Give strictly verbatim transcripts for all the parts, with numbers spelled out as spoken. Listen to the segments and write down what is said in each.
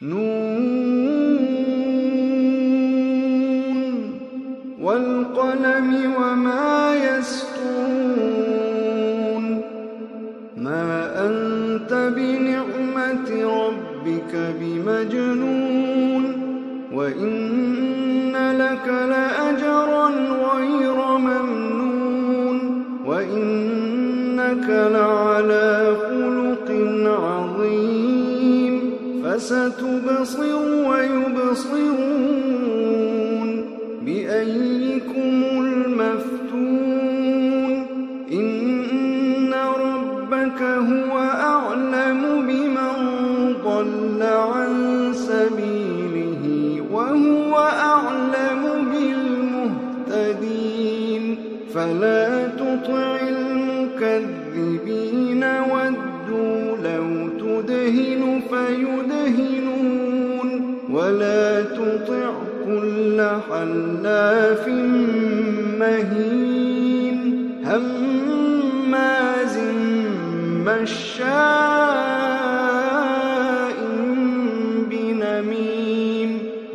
نون والقلم وما يسطرون ما أنت بنعمة ربك بمجنون وإن لك لأجرا غير ممنون وإنك لعلى خلق عظيم فستبصر ويبصرون بأيكم المفتون إن ربك هو أعلم بمن ضل عن سبيله وهو أعلم بالمهتدين فلا تطع المكذبين ودوا لو تدهن فيدهنون ولا تطع كل حلاف مهين هماز مشاء بنميم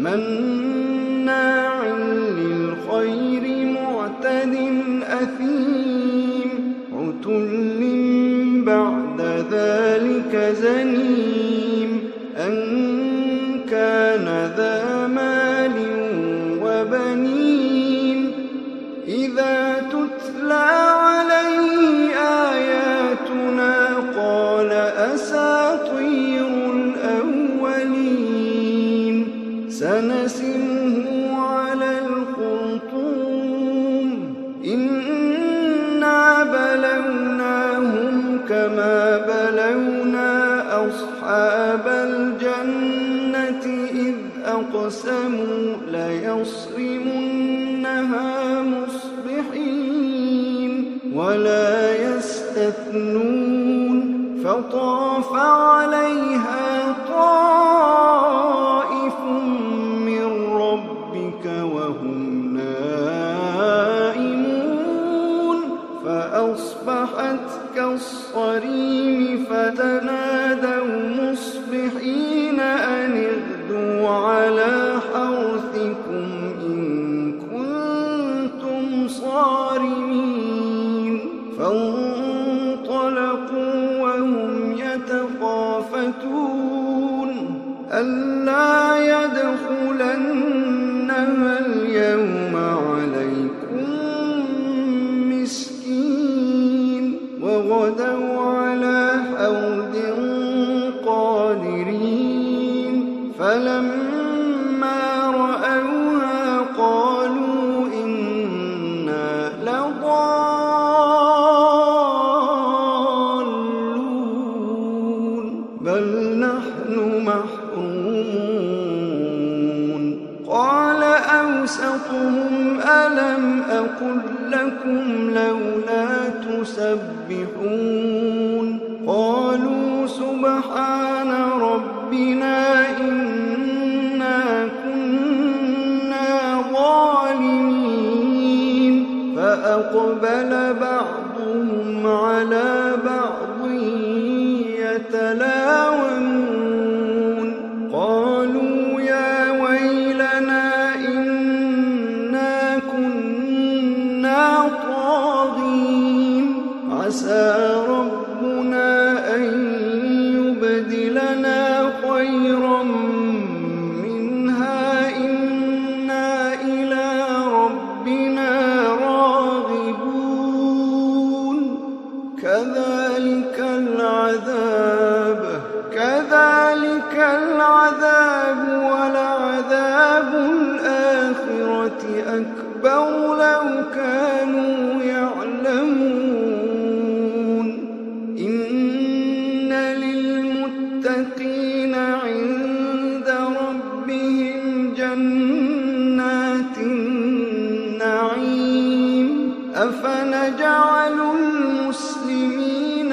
مناع للخير معتد أثيم عتل بعد ذلك زنيم أن كان ذا مال وبنين إذا تتلى عليه آياتنا قال أساطير الأولين سنسمه على الخرطوم إنا بلوناهم كما بلونا أصحاب الجنة إذ أقسموا ليصرمنها مصبحين ولا يستثنون فطاف عليها طائف من ربك وهم نائمون فأصبحت كالصريم فتنادوا مصبحين أن اغدوا على حرثكم إن كنتم صارمين فانطلقوا وهم يتخافتون ألا يدخلنها اليوم عليكم مسكين وغدوا على حوض قادرين فلما رأوها قالوا إنا لضالون بل نحن محرومون قال أوسطهم ألم أقل لكم لولا تسبحون قالوا سبحان ربنا إنا كنا ظالمين فأقبل بعضهم على بعض يتلاومون قالوا يا ويلنا إنا كنا طاغين عسى ربنا أن يبدلنا خيرا منها إنا إلى ربنا راغبون كذلك العذاب كذلك العذاب ولعذاب الآخرة أكبر لو كانوا يعلمون إن للمتقين عند ربهم جنات النعيم أفنجعل المسلمين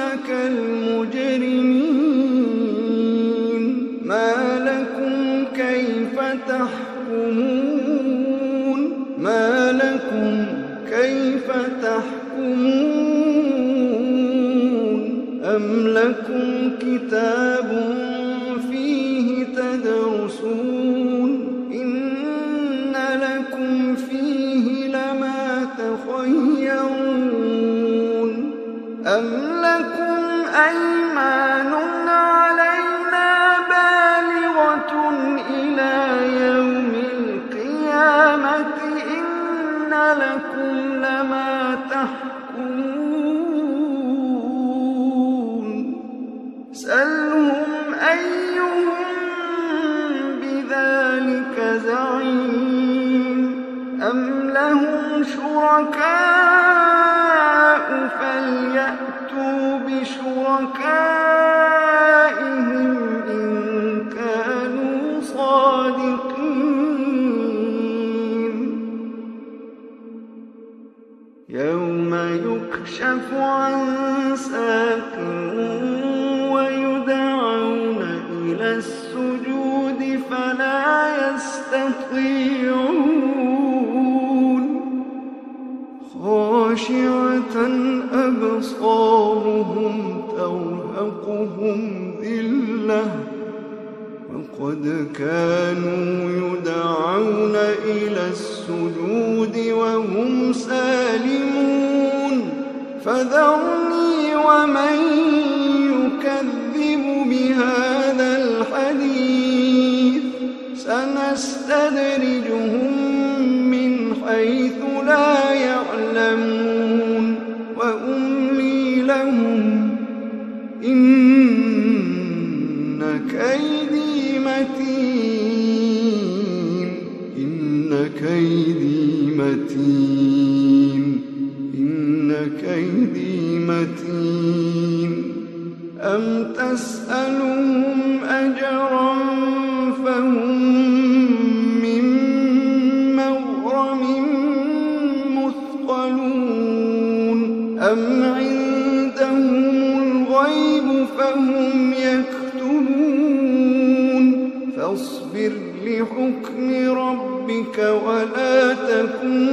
كالمجرمين ما لكم كيف تحكمون ما لكم كيف تحكمون أم لكم كتاب فيه تدرسون شركاء فليأتوا بشركائهم إن كانوا صادقين يوم يكشف عن ساق ويدعون إلى السجود فلا يستطيعون خاشعة أبصارهم ترهقهم ذلة وقد كانوا يدعون إلى السجود وهم سالمون فذرني ومن يكذب بهذا الحديث سنستدرجهم من حيث لا يعلمون وأملي لهم إن كيدي متين إن كيدي متين إن كيدي متين أم تسألهم أجرا فهم من مغرم مثقلون أم عندهم الغيب فهم يكتبون فاصبر لحكم ربك ولا تكن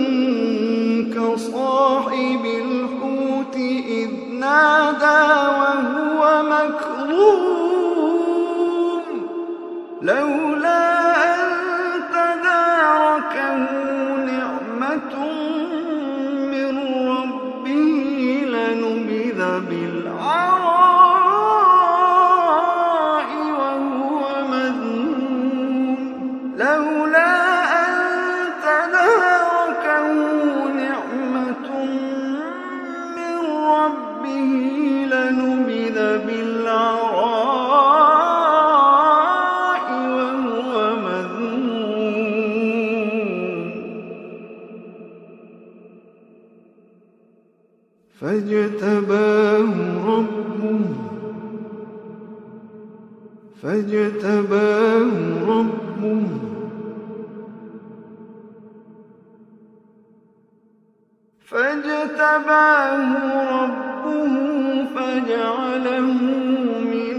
كصاحب الحوت إذ نادى وهو مكظوم لولا أن تداركه نعمة من ربه لنبذ بالعراء وهو مذموم لولا أن تداركه نعمة من ربه لنبذ بالعراء وهو مذموم فاجتباه ربه فاجتباه ربه فاجتباه ربه فجعله من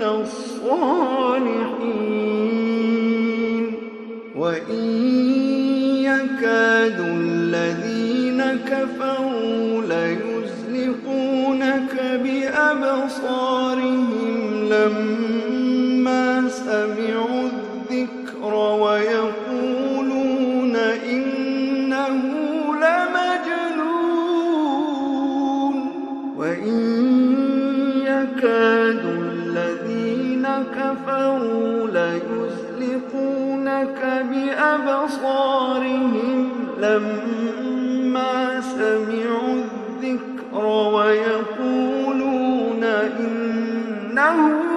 الصالحين وإن يكاد الذين كفروا ليزلقونك بأبصارهم لما سمعوا الذكر ويقولون إنه لمجنون وإن يكاد الذين كفروا ليزلقونك بأبصارهم لما سمعوا الذكر ويقولون إنه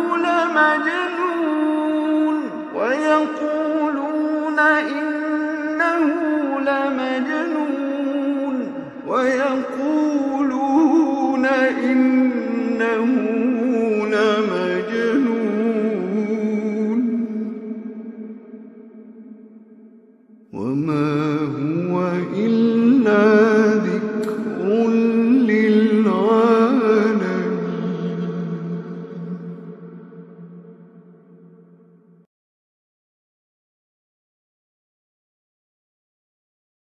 لمجنون ويقولون إنه لمجنون ويقولون إنه لمجنون وما